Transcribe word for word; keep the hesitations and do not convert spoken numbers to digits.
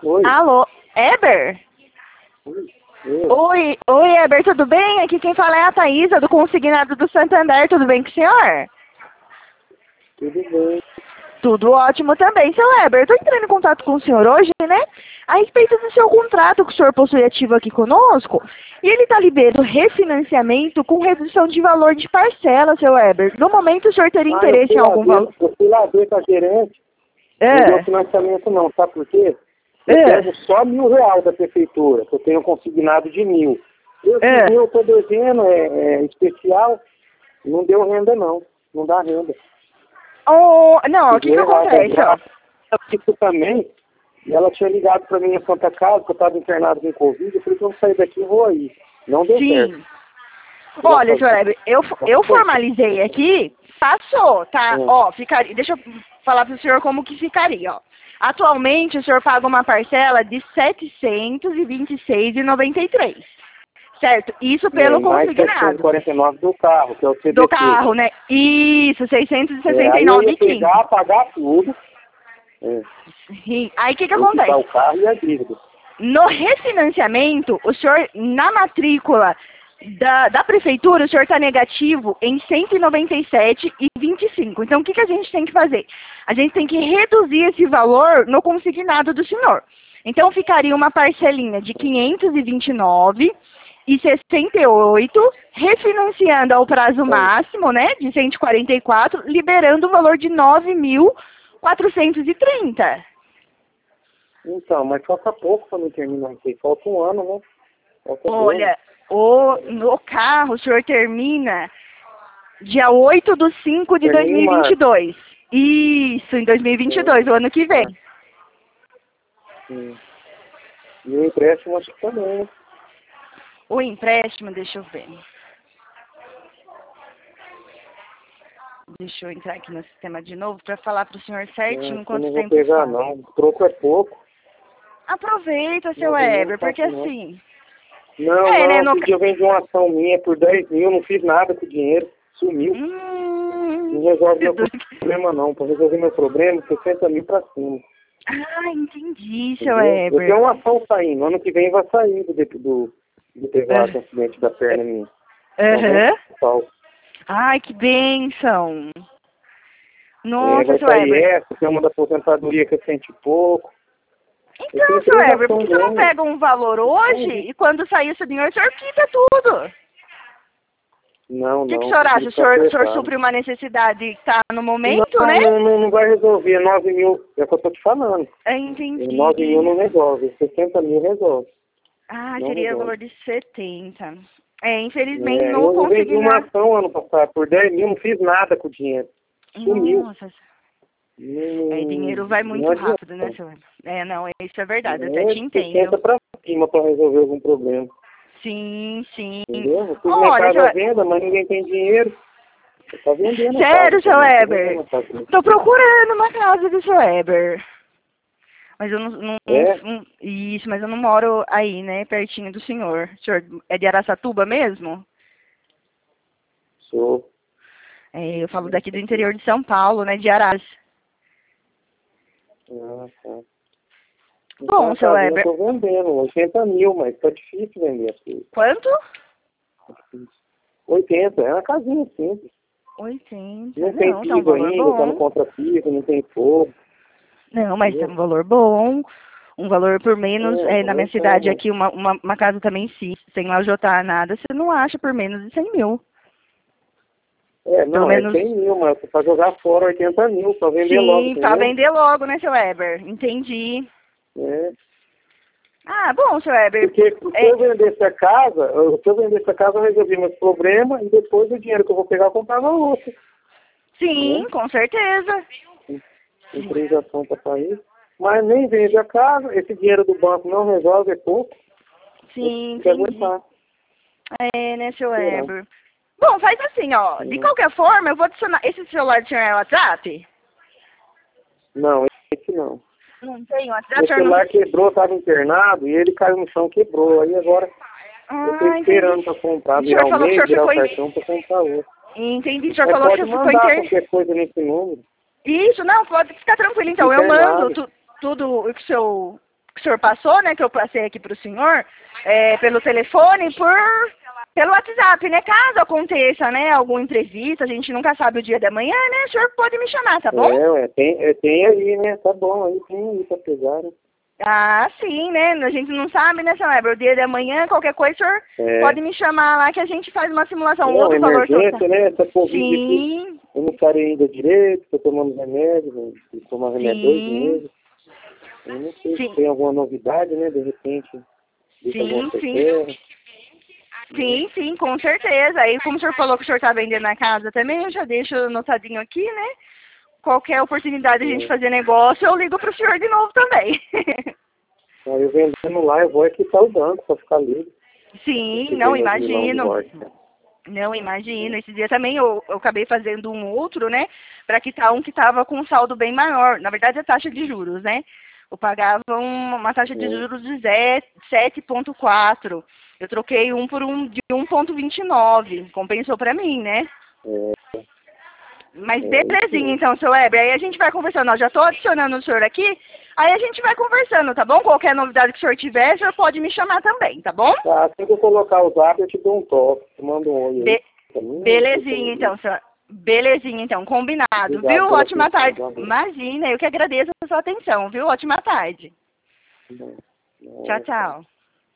Oi. Alô, Eber? Oi. Oi, oi, Eber, tudo bem? Aqui quem fala é a Thaísa, do Consignado do Santander, tudo bem com o senhor? Tudo bem. Tudo ótimo também. Seu Eber, eu tô entrando em contato com o senhor hoje, né? A respeito do seu contrato que o senhor possui ativo aqui conosco, e ele está liberando refinanciamento com redução de valor de parcela, seu Eber. No momento, o senhor teria Ah, interesse em eu algum fui lá ver, valor? eu fui lá ver com a gerente, não deu É, financiamento não, sabe por quê? Eu é, pego só mil reais da prefeitura, que eu tenho consignado de mil. Esse é. mil eu estou devendo, é, é especial, não deu renda não, não dá renda. Oh, não, o que que Deu errado, acontece, ó? isso também, e ela tinha ligado para mim em Santa Casa, que eu estava internado com Covid, eu falei que eu vou sair daqui e vou aí. Não deu certo. Sim. Olha, senhor Eber, eu, eu formalizei aqui, passou, tá? Hum. Ó, ficaria, deixa eu falar pro senhor como que ficaria, ó. Atualmente, o senhor paga uma parcela de setecentos e vinte e seis reais e noventa e três centavos, certo? Isso pelo É, mais setecentos e consignado. quarenta e nove do carro, que é o C D T. Do carro, né? Isso, seiscentos e É, sessenta e aí eu nove ia e quinze. pegar, pagar tudo, é, Sim. Aí o que que e quitar acontece? o carro e a dívida. No refinanciamento, o senhor, na matrícula da, da prefeitura, o senhor está negativo em cento e noventa e sete reais e vinte e cinco centavos. Então, o que, que a gente tem que fazer? A gente tem que reduzir esse valor no consignado do senhor. Então, ficaria uma parcelinha de quinhentos e vinte e nove reais e sessenta e oito centavos, refinanciando ao prazo máximo, né, de cento e quarenta e quatro reais, liberando o valor de nove mil quatrocentos e trinta. Então, mas falta pouco para não terminar aqui. Falta um ano, né? Falta Olha, o, no carro o senhor termina dia oito de cinco de Termina em março. dois mil e vinte e dois. Isso, em dois mil e vinte e dois, o ano que vem. Sim. E o empréstimo acho que também, né? O empréstimo, deixa eu ver. Deixa eu entrar aqui no sistema de novo para falar para o senhor certinho É, eu quanto não vou tempo pegar faz. não. O troco é pouco. Aproveita, seu Não, eu não Weber, porque faço, não. assim... Não, É, né, não, no... esse dia eu vendi uma ação minha por dez mil, não fiz nada com o dinheiro, sumiu. Hum... Não resolve meu problema não, para resolver meu problema, sessenta mil para cima. Ah, entendi, seu Entendeu? Eu Weber. tenho uma ação saindo, ano que vem vai sair do, do, do pesado Ah. acidente da perna minha. Aham. Uhum. Ai, que bênção. É, Nossa, vai seu sair Weber. essa, tem uma da aposentadoria que é cento e pouco. Eu Então, tenho seu três Weber, por que ações você não ganhas. pega um valor hoje e quando sair esse dinheiro, o senhor quita tudo? Não, O que, que o não, senhor acha? prefiro O ficar senhor, o senhor apertado. supre uma necessidade que está no momento, Não, né? não, não, não vai resolver, nove mil, é o que eu tô te falando. Eu entendi. nove mil não resolve, sessenta mil resolve. Ah, Não seria resolve. valor de setenta. É, infelizmente É, não eu, eu vendi consegui uma nada. ação ano passado por dez mil, não fiz nada com o dinheiro. Sumiu. Nossa. É, Não, dinheiro vai não muito adianta. rápido, né, seu Weber? É, não, isso é verdade, eu até É te entendo. sessenta para cima para resolver algum problema. Sim, sim. Entendeu? Eu pus minha Olha, seu casa à Weber. venda, mas ninguém tem dinheiro. Eu tô vendendo a Sério, casa seu também. Tô Weber? vendendo a casa. Tô procurando uma casa do seu Weber. Mas eu não, não, não- É, não- Isso, mas eu não moro aí, né? Pertinho do senhor. O senhor é de Araçatuba mesmo? sou. É, eu falo daqui do interior de São Paulo, né? De Aras. Ah, tá. Então, Bom, a seu casinha eu Weber. tô vendendo, oitenta mil, mas tá difícil vender as coisas. Quanto? oitenta, é uma casinha simples. oitenta. Não tem Não, tá um piso valor ainda, tá no bom. contra-piso, não tem fogo. Não, mas é Entendeu? um valor bom. Um valor por menos. É, É, tá na minha bem cidade bom. aqui, uma, uma, uma casa também sim, sem lajotar nada, você não acha por menos de cem mil. É, Pelo não, é menos. cem mil, mas pra jogar fora oitenta mil, pra vender logo, Sim, pra entendeu? vender logo, né, seu Weber? Entendi. É. Ah, bom, seu Weber. Porque se É, eu vendesse a casa, eu- se eu vendesse a casa, eu resolvi meus problemas e depois o dinheiro que eu vou pegar eu comprava outra. sim, Né? com certeza. Tem três ações para sair. Mas nem vende a casa, esse dinheiro do banco não resolve, é pouco. Sim, Tem que entendi. aguentar. É, né, seu Será? Weber? Bom, faz assim, ó. De Uhum. qualquer forma, eu vou adicionar. Esse celular do senhor é WhatsApp? Não, esse não. Não tem WhatsApp, Meu o senhor não. celular quebrou, estava internado e ele caiu no chão, quebrou. Aí agora eu estou Ah, esperando entendi. para comprar, O virar senhor o falou que o mês, senhor virar o ficou em. cartão para comprar outro. Entendi. O senhor Mas falou que o pode senhor ficou mandar inter. qualquer coisa nesse número. Isso, não, pode ficar tranquilo. Então, eu mando Internado. tu, tudo o que o seu, que o o senhor passou, né, que eu passei aqui para o senhor, é, pelo telefone, por, pelo WhatsApp, né? Caso aconteça, né, algum imprevisto, a gente nunca sabe o dia da manhã, né? O senhor pode me chamar, tá bom? É, ué, tem, é, tem aí, né? Tá bom, aí tem aí pra pegar, né? Ah, sim, né? A gente não sabe, né, seu Weber? O dia da manhã, qualquer coisa, o senhor É. pode me chamar lá que a gente faz uma simulação. É, Outro uma valor emergência, total. né? Essa Covid Sim. aqui, eu não parei ainda direito, tô tomando remédio, né? Tô tomando remédio dois Sim. meses. Eu não sei Sim. se tem alguma novidade, né? De repente, deixa alguma Sim, sim. sequela. Sim, sim, com certeza. Aí, como o senhor falou que o senhor está vendendo na casa também, eu já deixo anotadinho aqui, né? Qualquer oportunidade de a gente É. fazer negócio, eu ligo para o senhor de novo também. Aí eu vendendo lá, eu vou quitar o banco pra ficar livre. Sim, Esse não, vem no vilão de imagino. morte, né? Não, imagino. Esse dia também eu, eu acabei fazendo um outro, né? Para quitar um que estava com um saldo bem maior. Na verdade, a taxa de juros, né? Eu pagava um- uma taxa de É. juros de sete vírgula quatro. Eu troquei um por um de um vírgula vinte e nove. Compensou para mim, né? É, Mas é, belezinha, isso. então, seu Weber. Aí a gente vai conversando. Eu já estou adicionando o senhor aqui. Aí a gente vai conversando, tá bom? Qualquer novidade que o senhor tiver, o senhor pode me chamar também, tá bom? Tá, assim que eu colocar o zap, eu te dou um toque. Te mando um oi aí. Be Pra mim, belezinha, então, senhor. Belezinha, então. Combinado, obrigado viu? pela Ótima atenção. tarde. Boa noite. Imagina, eu que agradeço a sua atenção, viu? Ótima tarde. Não, não, Tchau, tchau.